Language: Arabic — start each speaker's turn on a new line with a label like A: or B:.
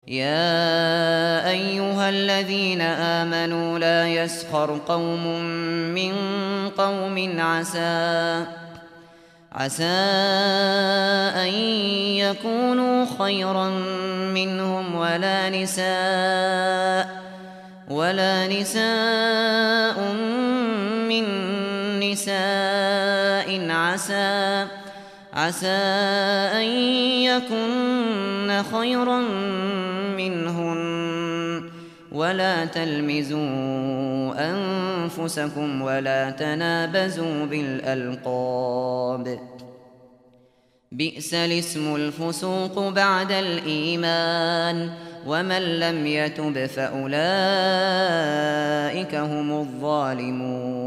A: يا أيها الذين آمنوا لا يسخر قوم من قوم عسى أن يكونوا خيرا منهم ولا نساء من نساء عسى أن يكن خيرا منهن ولا تلمزوا أنفسكم ولا تنابزوا بالألقاب بئس الاسم الفسوق بعد الإيمان ومن لم يتب فأولئك هم الظالمون